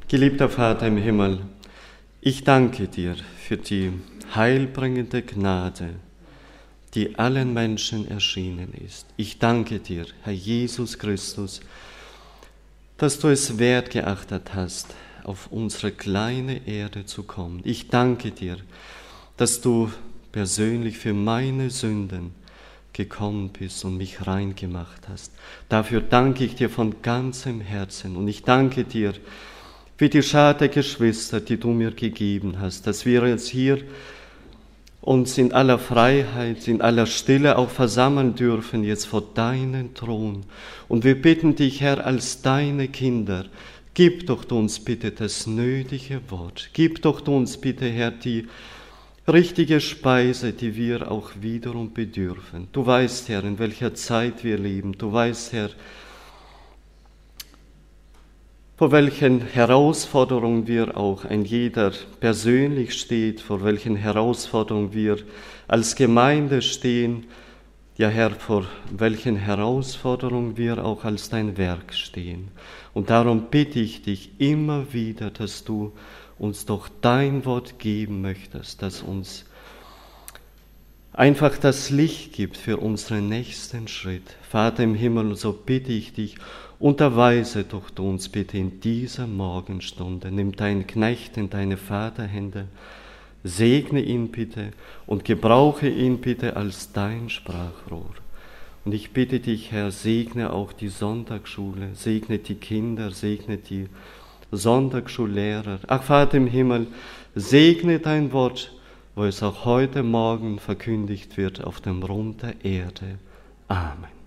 Geliebter Vater im Himmel, ich danke dir für die heilbringende Gnade, die allen Menschen erschienen ist. Ich danke dir, Herr Jesus Christus, dass du es wert geachtet hast, auf unsere kleine Erde zu kommen. Ich danke dir, dass du persönlich für meine Sünden gekommen bist und mich rein gemacht hast. Dafür danke ich dir von ganzem Herzen und ich danke dir für die Schar der Geschwister, die du mir gegeben hast, dass wir jetzt hier uns in aller Freiheit, in aller Stille auch versammeln dürfen, jetzt vor deinen Thron. Und wir bitten dich, Herr, als deine Kinder, gib doch du uns bitte das nötige Wort. Gib doch du uns bitte, Herr, die richtige Speise, die wir auch wiederum bedürfen. Du weißt, Herr, in welcher Zeit wir leben. Du weißt, Herr, vor welchen Herausforderungen wir auch ein jeder persönlich steht, vor welchen Herausforderungen wir als Gemeinde stehen, ja Herr, vor welchen Herausforderungen wir auch als dein Werk stehen. Und darum bitte ich dich immer wieder, dass du uns doch dein Wort geben möchtest, das uns einfach das Licht gibt für unseren nächsten Schritt. Vater im Himmel, so bitte ich dich, unterweise doch du uns bitte in dieser Morgenstunde. Nimm deinen Knecht in deine Vaterhände, segne ihn bitte und gebrauche ihn bitte als dein Sprachrohr. Und ich bitte dich, Herr, segne auch die Sonntagsschule, segne die Kinder, segne die Sonntagsschullehrer. Ach Vater im Himmel, segne dein Wort, wo es auch heute Morgen verkündigt wird auf dem Rund der Erde. Amen.